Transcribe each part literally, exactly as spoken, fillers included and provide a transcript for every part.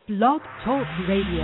Blog Talk Radio.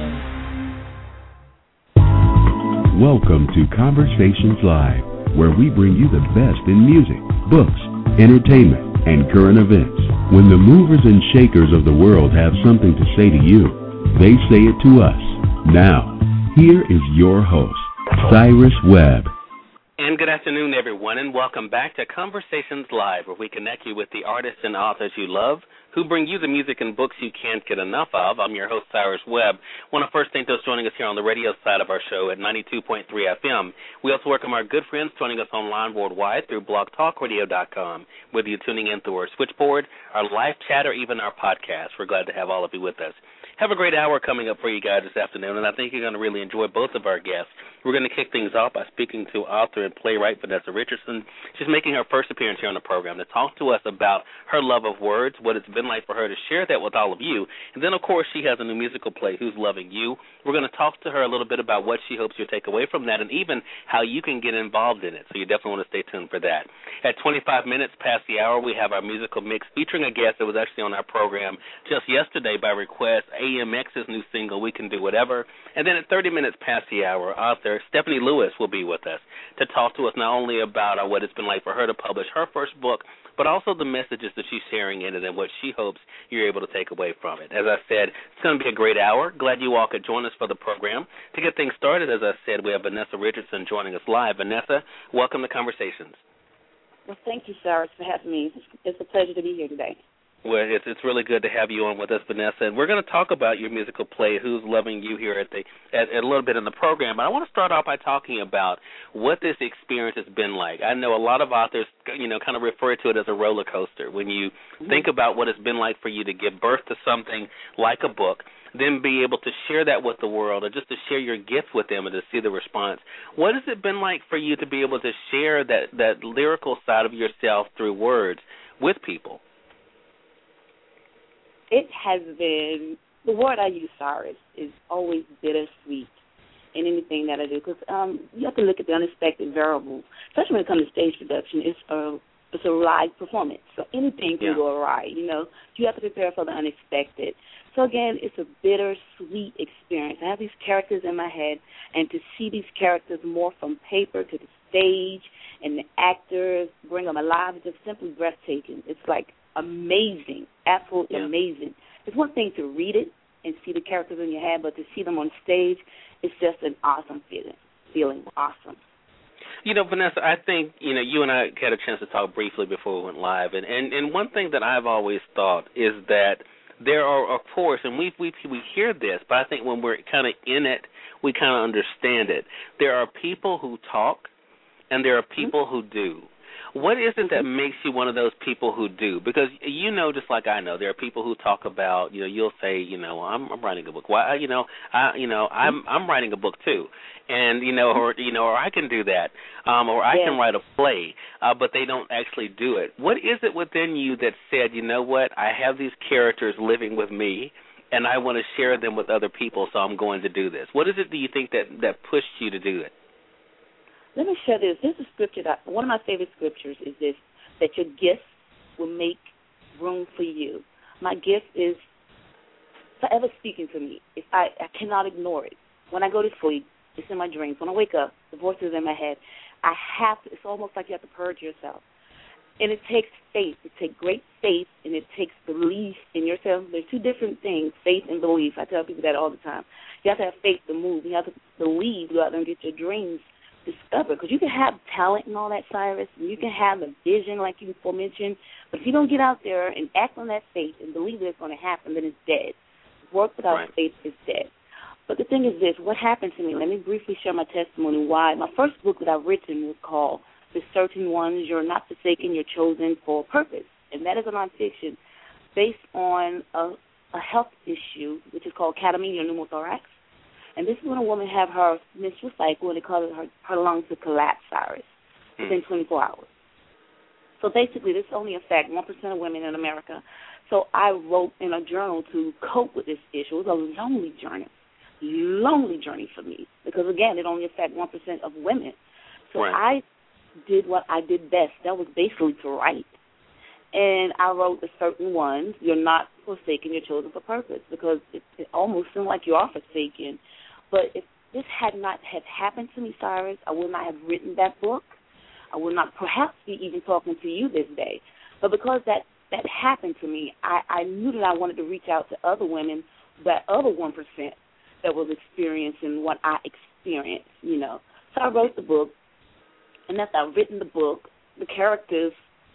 Welcome to Conversations Live, where we bring you the best in music, books, entertainment, and current events. When the movers and shakers of the world have something to say to you, they say it to us. Now, here is your host, Cyrus Webb. And good afternoon, everyone, and welcome back to Conversations Live, where we connect you with the artists and authors you love, who bring you the music and books you can't get enough of. I'm your host, Cyrus Webb. I want to first thank those joining us here on the radio side of our show at ninety-two point three F M. We also welcome our good friends joining us online worldwide through blog talk radio dot com, whether you're tuning in through our switchboard, our live chat, or even our podcast. We're glad to have all of you with us. Have a great hour coming up for you guys this afternoon, and I think you're going to really enjoy both of our guests. We're going to kick things off by speaking to author and playwright Vanessa Richardson. She's making her first appearance here on the program to talk to us about her love of words, what it's been like for her to share that with all of you. And then, of course, she has a new musical play, Who's Loving You? We're going to talk to her a little bit about what she hopes you'll take away from that and even how you can get involved in it. So you definitely want to stay tuned for that. At twenty-five minutes past the hour, we have our musical mix featuring a guest that was actually on our program just yesterday by request, A M X's new single, We Can Do Whatever. And then at thirty minutes past the hour, author Stephanie Lewis will be with us to talk to us not only about uh, what it's been like for her to publish her first book, but also the messages that she's sharing in it and what she hopes you're able to take away from it. As I said, it's going to be a great hour. Glad you all could join us for the program. To get things started, as I said, we have Vanessa Richardson joining us live. Vanessa, welcome to Conversations. Well, thank you, Cyrus, for having me. It's a pleasure to be here today. Well, it's, it's really good to have you on with us, Vanessa. And we're going to talk about your musical play, Who's Loving You, here at the at, at a little bit in the program. But I want to start off by talking about what this experience has been like. I know a lot of authors, you know, kind of refer to it as a roller coaster. When you mm-hmm. think about what it's been like for you to give birth to something like a book, then be able to share that with the world or just to share your gift with them and to see the response. What has it been like for you to be able to share that, that lyrical side of yourself through words with people? It has been, the word I use, Cyrus, is always bittersweet in anything that I do, because um, you have to look at the unexpected variables, especially when it comes to stage production. It's a, it's a live performance, so anything can yeah. go awry, you know. You have to prepare for the unexpected. So, again, it's a bittersweet experience. I have these characters in my head, and to see these characters morph from paper to the stage and the actors bring them alive is just simply breathtaking. It's like amazing, absolutely yeah. amazing. It's one thing to read it and see the characters in your head, but to see them on stage, it's just an awesome feeling. Feeling awesome. You know, Vanessa, I think, you know, you and I had a chance to talk briefly before we went live, and, and, and one thing that I've always thought is that there are, of course, and we we we hear this, but I think when we're kind of in it, we kind of understand it. There are people who talk, and there are people mm-hmm. who do. What is it that makes you one of those people who do? Because you know, just like I know, there are people who talk about, you know, you'll say, you know, I'm, I'm writing a book. Why, you know, I, you know, I'm, I'm writing a book too, and you know, or you know, or I can do that, um, or I yeah. can write a play, uh, but they don't actually do it. What is it within you that said, you know what, I have these characters living with me, and I want to share them with other people, so I'm going to do this? What is it do you think that that pushed you to do it? Let me share this. This is a scripture that, one of my favorite scriptures is this, that your gifts will make room for you. My gift is forever speaking to me. If I, I cannot ignore it. When I go to sleep, it's in my dreams. When I wake up, the voice is in my head. I have to, it's almost like you have to purge yourself. And it takes faith. It takes great faith, and it takes belief in yourself. There's two different things, faith and belief. I tell people that all the time. You have to have faith to move. You have to believe. Go out there and get your dreams discover, because you can have talent and all that, Cyrus, and you can have a vision like you before mentioned, but if you don't get out there and act on that faith and believe that it's going to happen, then it's dead. Work without right. faith is dead. But the thing is this, what happened to me, let me briefly share my testimony why. My first book that I've written was called The Certain Ones, You're Not Forsaken, You're Chosen for a Purpose, and that is a nonfiction based on a, a health issue, which is called catamenia pneumothorax. And this is when a woman have her menstrual cycle and it causes her, her lungs to collapse, Cyrus, within twenty-four hours. So basically this only affects one percent of women in America. So I wrote in a journal to cope with this issue. It was a lonely journey, lonely journey for me because, again, it only affects one percent of women. So right. I did what I did best. That was basically to write. And I wrote the certain ones. You're not forsaken, you're chosen for purpose, because it, it almost seemed like you are forsaken. But if this had not have happened to me, Cyrus, I would not have written that book. I would not perhaps be even talking to you this day. But because that, that happened to me, I, I knew that I wanted to reach out to other women, that other one percent that was experiencing what I experienced, you know. So I wrote the book, and after I've written the book, the characters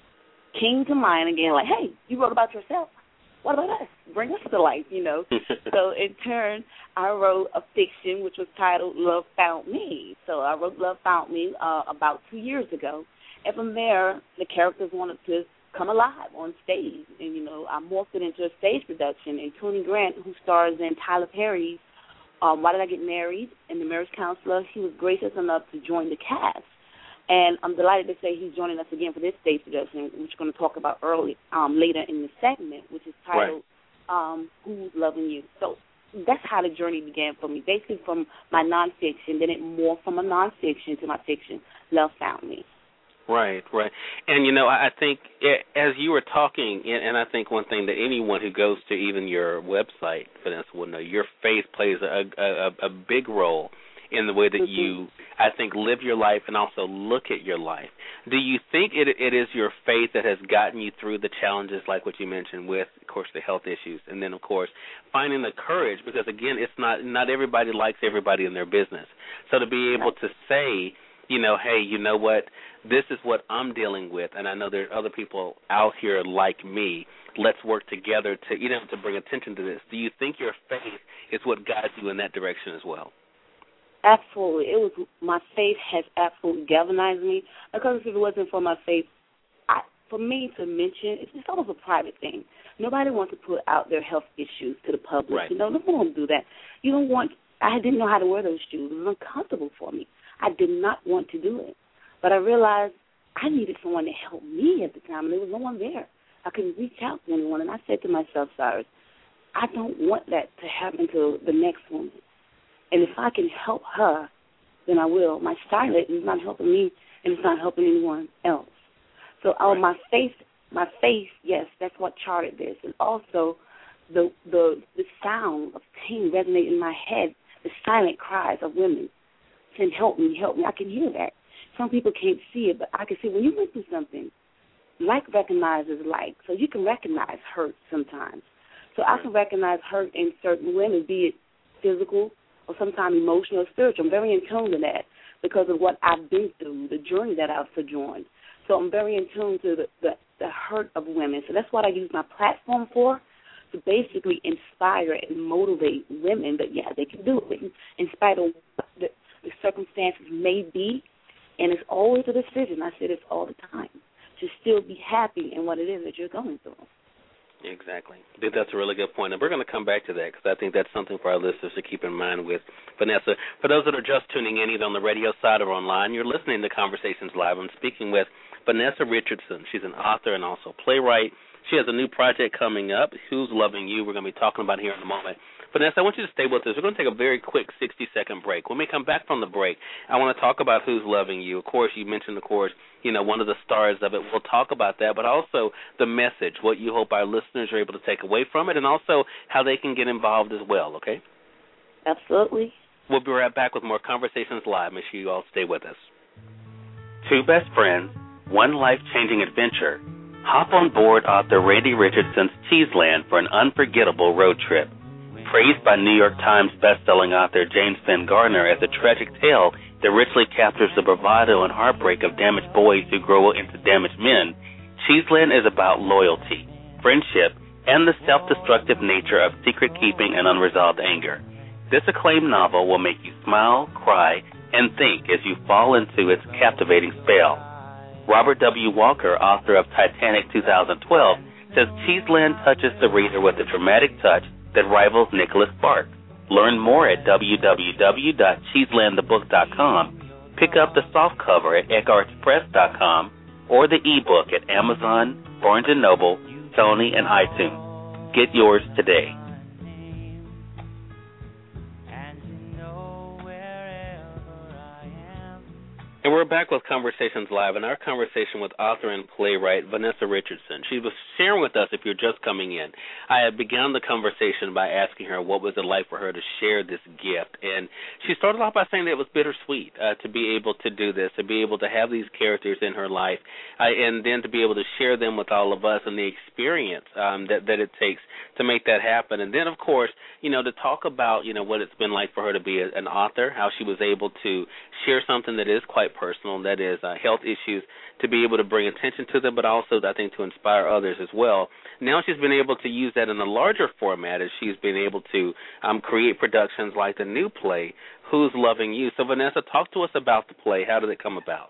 came to mind again, like, hey, you wrote about yourself. What about us? Bring us to life, you know. So in turn, I wrote a fiction which was titled Love Found Me. So I wrote Love Found Me uh, about two years ago. And from there, the characters wanted to come alive on stage. And, you know, I morphed it into a stage production. And Tony Grant, who stars in Tyler Perry's um, Why Did I Get Married? And The Marriage Counselor, he was gracious enough to join the cast. And I'm delighted to say he's joining us again for this stage production, which we're going to talk about early, um, later in the segment, which is titled right. um, Who's Loving You? So that's how the journey began for me, basically from my nonfiction. Then it morphed from a nonfiction to my fiction, Love Found Me. Right, right. And, you know, I think as you were talking, and I think one thing that anyone who goes to even your website, Vanessa, will know, your faith plays a, a, a big role in the way that mm-hmm. you, I think, live your life and also look at your life. Do you think it, it is your faith that has gotten you through the challenges like what you mentioned with, of course, the health issues, and then, of course, finding the courage, because, again, it's not, not everybody likes everybody in their business. So to be able to say, you know, hey, you know what, this is what I'm dealing with, and I know there are other people out here like me. Let's work together to, you know, to bring attention to this. Do you think your faith is what guides you in that direction as well? Absolutely. It was my faith has absolutely galvanized me, because if it wasn't for my faith, I, for me to mention, it's, it's almost a private thing. Nobody wants to put out their health issues to the public. Right. You know, no one wants to do that. You don't want. I didn't know how to wear those shoes. It was uncomfortable for me. I did not want to do it, but I realized I needed someone to help me at the time, and there was no one there. I couldn't reach out to anyone, and I said to myself, Cyrus, I don't want that to happen to the next woman. And if I can help her, then I will. My silence is not helping me, and it's not helping anyone else. So uh, my faith, my faith, yes, that's what charted this. And also the the the sound of pain resonate in my head, the silent cries of women saying, help me, help me. I can hear that. Some people can't see it, but I can see when you went through something, like recognizes like. So you can recognize hurt sometimes. So I can recognize hurt in certain women, be it physical, or sometimes emotional or spiritual. I'm very in tune to that because of what I've been through, the journey that I've sojourned. So I'm very in tune to the, the, the hurt of women. So that's what I use my platform for, to basically inspire and motivate women that, yeah, they can do it in spite of what the, the circumstances may be. And it's always a decision. I say this all the time, to still be happy in what it is that you're going through. Exactly. I think that's a really good point. And we're going to come back to that because I think that's something for our listeners to keep in mind with Vanessa. For those that are just tuning in, either on the radio side or online, you're listening to Conversations Live. I'm speaking with Vanessa Richardson. She's an author and also playwright. She has a new project coming up, Who's Loving You? We're going to be talking about here in a moment. Vanessa, I want you to stay with us. We're going to take a very quick sixty-second break. When we come back from the break, I want to talk about Who's Loving You. Of course, you mentioned, of course, you know, one of the stars of it. We'll talk about that, but also the message, what you hope our listeners are able to take away from it, and also how they can get involved as well, okay? Absolutely. We'll be right back with more Conversations Live. Make sure you all stay with us. Two best friends, one life-changing adventure. Hop on board author Randy Richardson's Cheeseland for an unforgettable road trip. Praised by New York Times bestselling author James Finn Gardner as a tragic tale that richly captures the bravado and heartbreak of damaged boys who grow into damaged men, Cheeseland is about loyalty, friendship, and the self-destructive nature of secret-keeping and unresolved anger. This acclaimed novel will make you smile, cry, and think as you fall into its captivating spell. Robert W. Walker, author of Titanic two thousand twelve, says Cheeseland touches the reader with a dramatic touch that rivals Nicholas Sparks. Learn more at w w w dot cheeseland the book dot com. Pick up the softcover at egg arts press dot com or the ebook at Amazon, Barnes and Noble, Sony, and iTunes. Get yours today. And we're back with Conversations Live, and our conversation with author and playwright Vanessa Richardson. She was sharing with us, if you're just coming in, I had begun the conversation by asking her what was it like for her to share this gift, and she started off by saying that it was bittersweet uh, to be able to do this, to be able to have these characters in her life, uh, and then to be able to share them with all of us and the experience um, that, that it takes to make that happen. And then, of course, you know, to talk about, you know, what it's been like for her to be a, an author, how she was able to share something that is quite personal, that is uh, health issues, to be able to bring attention to them, but also, I think, to inspire others as well. Now she's been able to use that in a larger format as she's been able to um, create productions like the new play, Who's Loving You? So, Vanessa, talk to us about the play. How did it come about?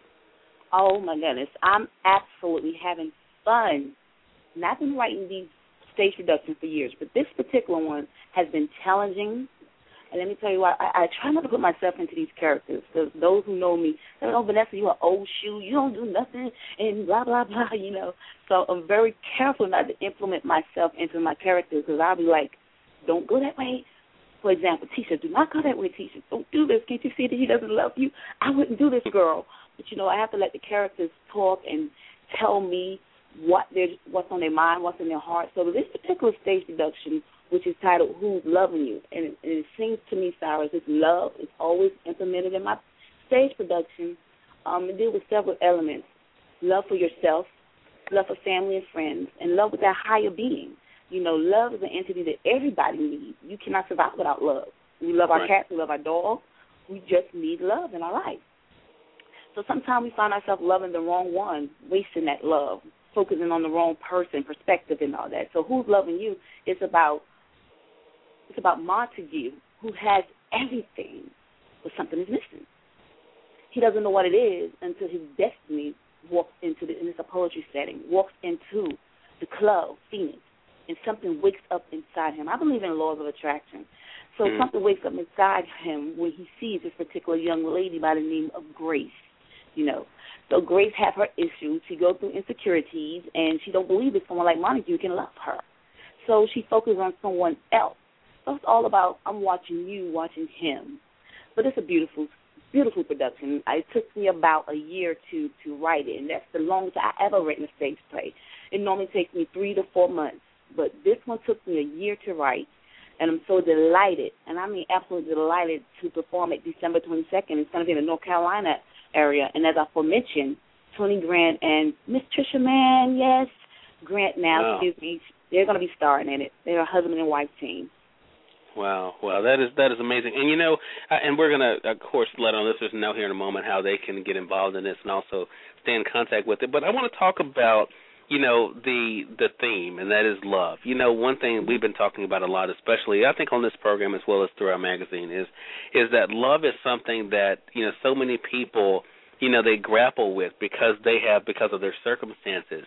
Oh, my goodness. I'm absolutely having fun. And I've been writing these stage productions for years, but this particular one has been challenging. And let me tell you what, I, I try not to put myself into these characters, because those who know me, they know, Vanessa, you're an old shoe, you don't do nothing, and blah, blah, blah, you know. So I'm very careful not to implement myself into my characters, because I'll be like, don't go that way. For example, Tisha, do not go that way, Tisha. Don't do this. Can't you see that he doesn't love you? I wouldn't do this, girl. But, you know, I have to let the characters talk and tell me what they're, what's on their mind, what's in their heart. So this particular stage production, which is titled Who's Loving You, and it, and it seems to me, Cyrus, this love is always implemented in my stage production. Um, it deals with several elements: love for yourself, love for family and friends, and love with that higher being. You know, love is an entity that everybody needs. You cannot survive without love. We love our right. cats, we love our dogs. We just need love in our life. So sometimes we find ourselves loving the wrong one, wasting that love, focusing on the wrong person, perspective, and all that. So Who's Loving You is about it's about Montague, who has everything, but something is missing. He doesn't know what it is until his destiny walks into the, and it's a poetry setting, walks into the club, Phoenix, and something wakes up inside him. I believe in laws of attraction. So mm-hmm. something wakes up inside him when he sees this particular young lady by the name of Grace, you know. So Grace have her issues. She goes through insecurities, and she don't believe that someone like Montague can love her. So she focuses on someone else. So it's all about I'm watching you, watching him. But it's a beautiful, beautiful production. It took me about a year to, to write it, and that's the longest I ever written a stage play. It normally takes me three to four months, but this one took me a year to write, and I'm so delighted, and I mean absolutely delighted to perform it December twenty-second. It's going to be in the North Carolina area, and as I aforementioned, Tony Grant and Miss Trisha Mann, yes, Grant now, wow. excuse me, they're going to be starring in it. They're a husband and wife team. Wow, wow, that is that is amazing. And, you know, uh, and we're going to, of course, let our listeners know here in a moment how they can get involved in this and also stay in contact with it. But I want to talk about, you know, the the theme, and that is love. You know, one thing we've been talking about a lot, especially I think on this program as well as through our magazine, is is that love is something that, you know, so many people, you know, they grapple with because they have, because of their circumstances.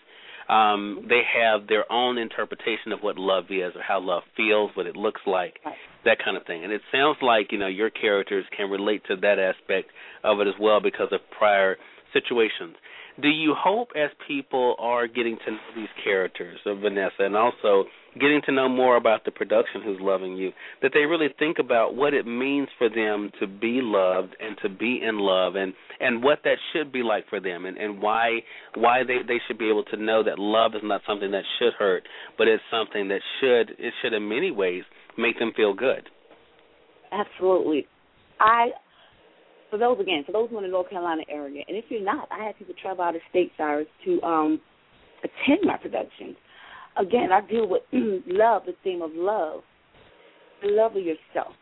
Um, they have their own interpretation of what love is or how love feels, what it looks like, right. that kind of thing. And it sounds like, you know, your characters can relate to that aspect of it as well because of prior situations. Do you hope as people are getting to know these characters of Vanessa and also getting to know more about the production Who's Loving You, that they really think about what it means for them to be loved and to be in love and, and what that should be like for them and, and why why they, they should be able to know that love is not something that should hurt, but it's something that should, it should in many ways make them feel good? Absolutely. I... For those, again, for those who are in the North Carolina area, and if you're not, I have people travel out of state, Cyrus, to um, attend my productions. Again, I deal with love, the theme of love, the love of yourself.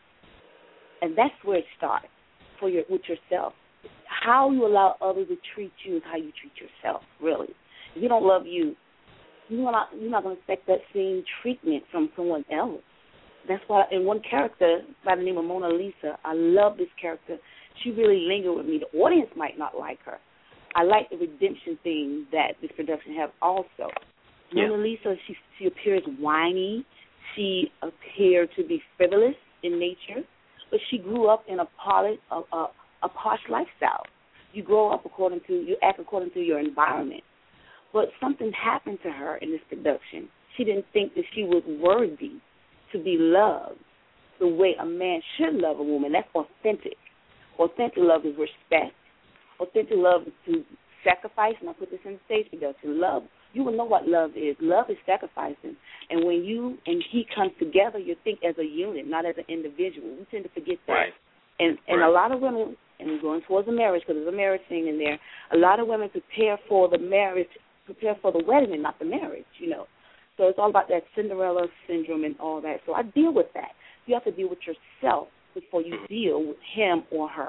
And that's where it starts for your, with yourself. How you allow others to treat you is how you treat yourself, really. If you don't love you, you're not, you're not going to expect that same treatment from someone else. That's why in one character by the name of Mona Lisa, I love this character. She really lingered with me. The audience might not like her. I like the redemption theme that this production have also. Yeah. Mona Lisa, she, she appears whiny. She appeared to be frivolous in nature, but she grew up in a, poly, a, a, a posh lifestyle. You grow up according to, you act according to your environment. But something happened to her in this production. She didn't think that she was worthy to be loved the way a man should love a woman. That's authentic. Authentic love is respect. authentic love is to sacrifice, and I put this in the stage production. Love, you will know what love is. Love is sacrificing. And when you and he come together, you think as a unit, not as an individual. We tend to forget that. Right. And and right. a lot of women, and going towards the marriage, because there's a marriage thing in there, a lot of women prepare for the marriage, prepare for the wedding and not the marriage, you know. So it's all about that Cinderella syndrome and all that. So I deal with that. You have to deal with yourself before you deal with him or her.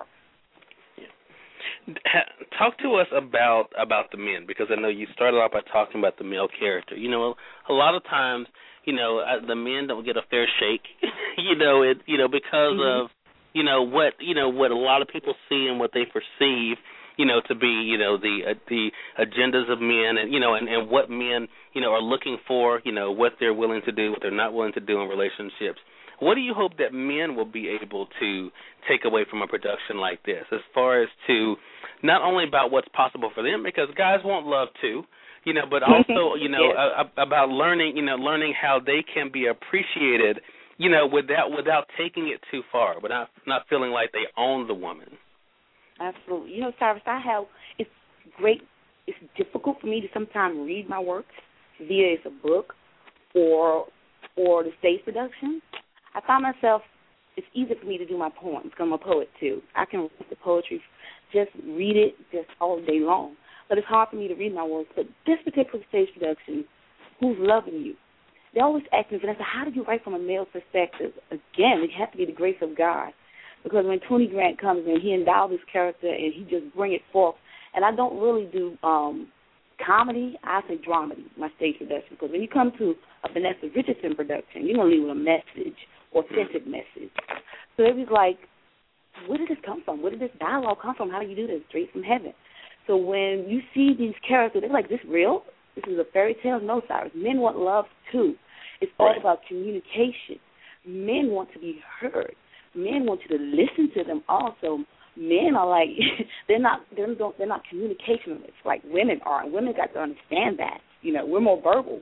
Talk to us about about the men, because I know you started off by talking about the male character. You know, a lot of times, you know, the men don't get a fair shake. you know, it you know because mm-hmm. of you know what you know what a lot of people see and what they perceive, you know, to be you know the uh, the agendas of men, and you know, and, and what men you know are looking for, you know, what they're willing to do, what they're not willing to do in relationships. What do you hope that men will be able to take away from a production like this, as far as to not only about what's possible for them, because guys want love too, you know, but also, you know, yes. uh, about learning, you know, learning how they can be appreciated, you know, without without taking it too far, but not not feeling like they own the woman. Absolutely. You know, Cyrus, I have, it's great, it's difficult for me to sometimes read my works via it's a book or or the stage production. I find myself, it's easy for me to do my poems, because I'm a poet too. I can read the poetry, just read it just all day long. But it's hard for me to read my works. But this particular stage production, who's loving you? They always ask me, Vanessa, how did you write from a male perspective? Again, it has to be the grace of God. Because when Tony Grant comes in, he endows his character and he just bring it forth. And I don't really do um, comedy. I say dramedy, my stage production. Because when you come to a Vanessa Richardson production, you're going to leave with a message, authentic message. So it was like, where did this come from? Where did this dialogue come from? How do you do this? Straight from heaven. So when you see these characters, they're like, this real? This is a fairy tale? No, Cyrus. Men want love too. It's all right. about communication. Men want to be heard. Men want you to listen to them also. Men are like, they're not they're not, they're not communicationalists like women are. And women got to understand that. You know, we're more verbal.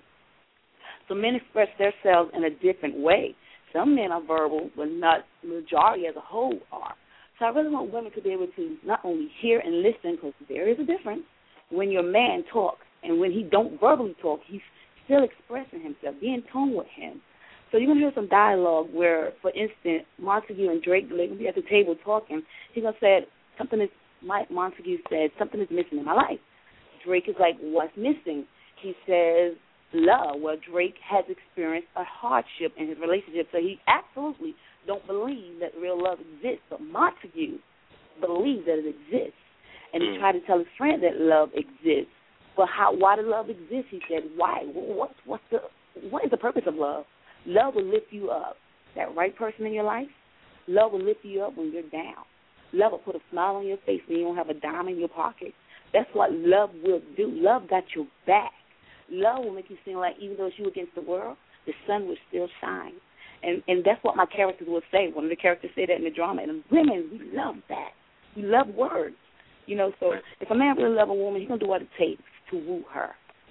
So men express themselves in a different way. Some men are verbal, but not the majority as a whole are. So I really want women to be able to not only hear and listen, because there is a difference when your man talks and when he don't verbally talk, he's still expressing himself, be in tone with him. So you're going to hear some dialogue where, for instance, Montague and Drake, they're going to be at the table talking. He's going to say, something is, Mike Montague said, something is missing in my life. Drake is like, what's missing? He says, love, where Drake has experienced a hardship in his relationship, so he absolutely don't believe that real love exists. But Montague believes that it exists, and he tried to tell his friend that love exists. But how? Why does love exist? He said, why? What? What's the? What is the purpose of love? Love will lift you up. That right person in your life, love will lift you up when you're down. Love will put a smile on your face when you don't have a dime in your pocket. That's what love will do. Love got your back. Love will make you seem like even though it's you against the world, the sun will still shine. And and that's what my characters will say. One of the characters say that in the drama. And women, we love that. We love words. You know, so if a man really loves a woman, he's going to do what it takes to woo her.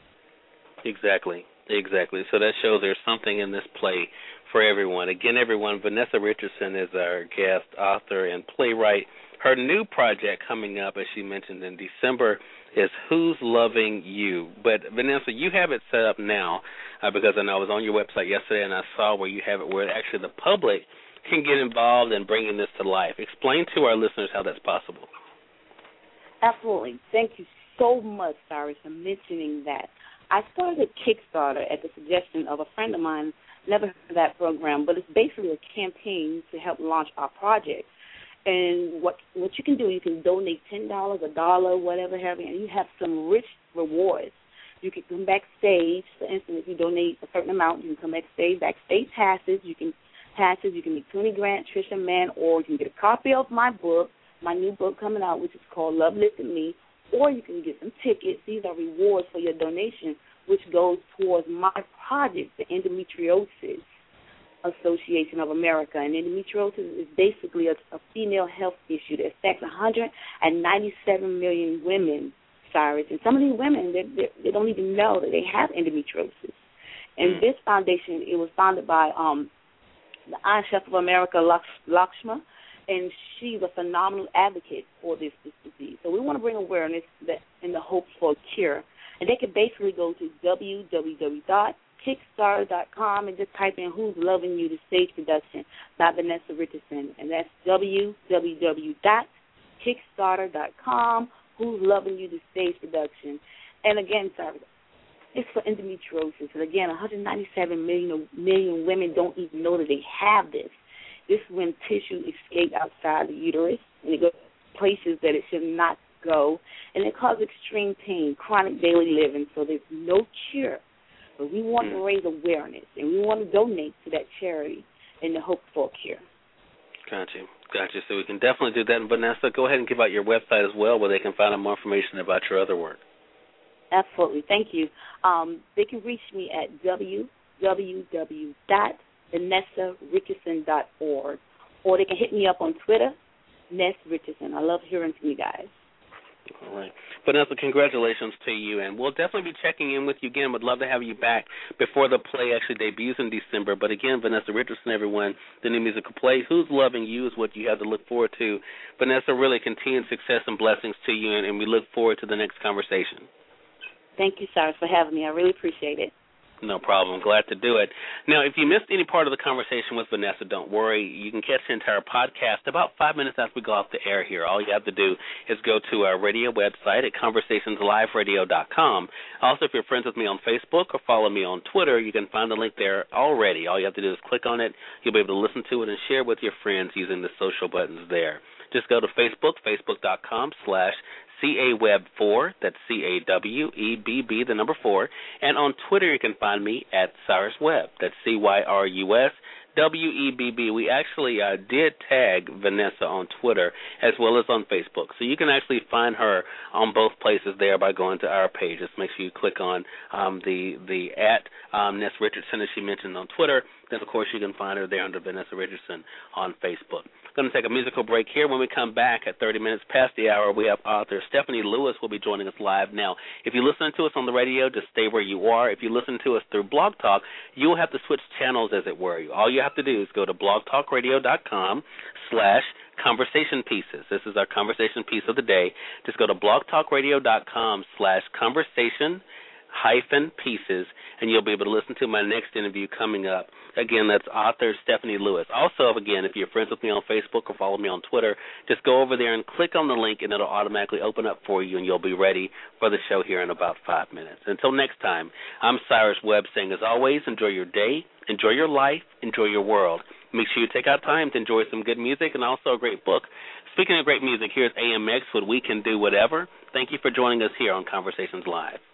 Exactly. Exactly. So that shows there's something in this play for everyone. Again, everyone, Vanessa Richardson is our guest, author, and playwright. Her new project coming up, as she mentioned, in December is Who's Loving You? But, Vanessa, you have it set up now uh, because I know I was on your website yesterday and I saw where you have it where actually the public can get involved in bringing this to life. Explain to our listeners how that's possible. Absolutely. Thank you so much, Cyrus, for mentioning that. I started a Kickstarter at the suggestion of a friend of mine. Never heard of that program, but it's basically a campaign to help launch our project. And what what you can do, you can donate ten dollars, a dollar, whatever have you, and you have some rich rewards. You can come backstage. For instance, if you donate a certain amount, you can come backstage, backstage passes. You can passes. You can meet Tony Grant, Trisha Mann, or you can get a copy of my book, my new book coming out, which is called Love Lifted Me. Or you can get some tickets. These are rewards for your donation, which goes towards my project, the Endometriosis Association of America. And endometriosis is basically a, a female health issue that affects one hundred ninety-seven million women, Cyrus. And some of these women, they, they, they don't even know that they have endometriosis. And this foundation, it was founded by um, the Iron Chef of America, Lakshma, and she's a phenomenal advocate for this, this disease. So we want to bring awareness that in the hopes for a cure. And they can basically go to w w w dot kickstarter dot com and just type in Who's Loving You, the stage production by Vanessa Richardson. And that's w w w dot kickstarter dot com, Who's Loving You, the stage production. And again, sorry, it's for endometriosis. And again, one hundred ninety-seven million, million women don't even know that they have this. This is when tissue escapes outside the uterus, and it goes places that it should not go, and it causes extreme pain, chronic daily living, so there's no cure. But we want to raise awareness, and we want to donate to that charity in the hope for a cure. Gotcha. Gotcha. So we can definitely do that. And Vanessa, go ahead and give out your website as well where they can find out more information about your other work. Absolutely. Thank you. Um, they can reach me at w w w dot vanessa richardson dot org, or they can hit me up on Twitter, Ness Richardson. I love hearing from you guys. All right. Vanessa, congratulations to you, and we'll definitely be checking in with you again. Would love to have you back before the play actually debuts in December. But again, Vanessa Richardson, everyone, the new musical play, Who's Loving You, is what you have to look forward to. Vanessa, really continued success and blessings to you, and, and we look forward to the next conversation. Thank you, Cyrus, for having me. I really appreciate it. No problem. Glad to do it. Now, if you missed any part of the conversation with Vanessa, don't worry. You can catch the entire podcast about five minutes after we go off the air here. All you have to do is go to our radio website at conversations live radio dot com. Also, if you're friends with me on Facebook or follow me on Twitter, you can find the link there already. All you have to do is click on it. You'll be able to listen to it and share with your friends using the social buttons there. Just go to Facebook, facebook dot com slash C A Web four, that's C A W E B B, the number four, and on Twitter you can find me at Cyrus Webb, that's C Y R U S W E B B. We actually uh, did tag Vanessa on Twitter as well as on Facebook, so you can actually find her on both places there by going to our page. Just make sure you click on um, the the at um, Ness Richardson, as she mentioned, on Twitter. Then, of course, you can find her there under Vanessa Richardson on Facebook. Going to take a musical break here. When we come back at thirty minutes past the hour, we have author Stephanie Lewis will be joining us live. Now, if you're listening to us on the radio, just stay where you are. If you listen to us through Blog Talk, you'll have to switch channels, as it were. All you have to do is go to blog talk radio dot com slash conversation pieces. This is our conversation piece of the day. Just go to blog talk radio dot com slash conversation hyphen pieces, and you'll be able to listen to my next interview coming up. Again, that's author Stephanie Lewis. Also, again, if you're friends with me on Facebook or follow me on Twitter, just go over there and click on the link, and it'll automatically open up for you, and you'll be ready for the show here in about five minutes. Until next time, I'm Cyrus Webb saying, as always, enjoy your day, enjoy your life, enjoy your world. Make sure you take out time to enjoy some good music and also a great book. Speaking of great music, here's A M X with We Can Do Whatever. Thank you for joining us here on Conversations Live.